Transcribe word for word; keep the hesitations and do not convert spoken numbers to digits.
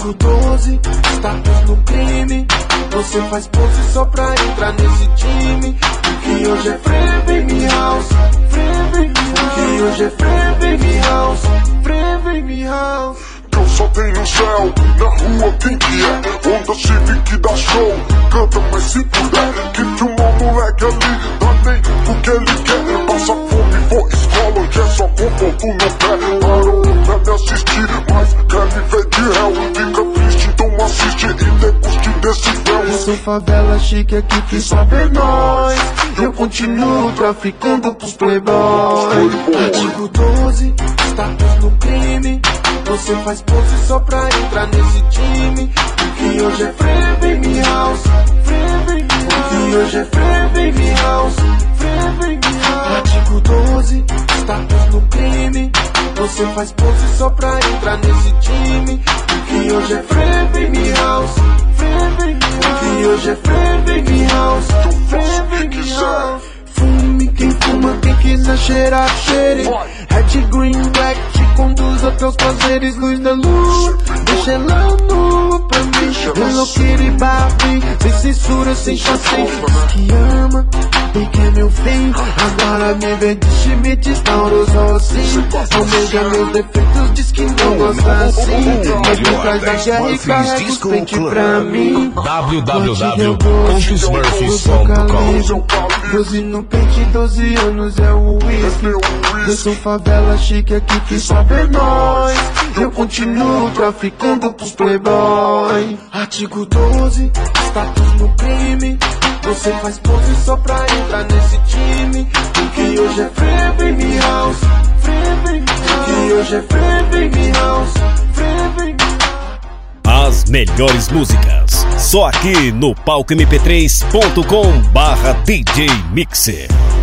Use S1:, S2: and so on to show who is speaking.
S1: Artigo doze, status no crime. Você faz pose só pra entrar nesse time. Que hoje é Free Baby House, Free Baby House. Que hoje é Free Baby House, Free Baby House.
S2: Eu só tenho céu, na rua quem que é? Honda Civic dá show, canta mas se puder. Que filmou o moleque ali, dá nem o que ele quer. Passa fome, for escola, que é só com ponto no pé. Parou pra me assistir, mas quer me ver de réu. Fica triste, então assiste e deguste desse véu.
S1: Eu sou favela chique aqui que sabe nós. Eu continuo traficando pros playboys. Artigo doze, status no crime. Você faz pose só pra entrar nesse time. Que hoje é Free Baby House, Free Baby House. Que hoje é Free Baby House, Free Baby House. Artigo doze, status no crime. Você faz pose só pra entrar nesse time. Que hoje é Free Baby House, Free Baby House. Que hoje é Free Baby House, Free Baby House. Fume quem fuma, quem quiser cheirar, cheire. Red, green, black, te conduz a teus prazeres. Luz da lua, deixa ela nua pra mim. Enlouqueira e Barbie, sem censura, sem chassi. Diz que ama, e que é meu fim. Agora me vê de chimite, taurosou assim. Almeja meus defeitos, diz que não gosta assim. Mas por trás da guerra e carrega os pente pra mim.
S3: w w w ponto smurfs ponto com.
S1: doze no pente, doze anos é o whisky. Eu sou favela chique aqui que sabe nós. Eu continuo traficando pros playboy. Artigo doze, status no crime. Você faz pose só pra entrar nesse time. Que hoje é Free Baby House, Free Baby House. Que hoje é Free Baby House, Free Baby House.
S4: As melhores músicas, só aqui no palco m p três ponto com barra D J Mixer.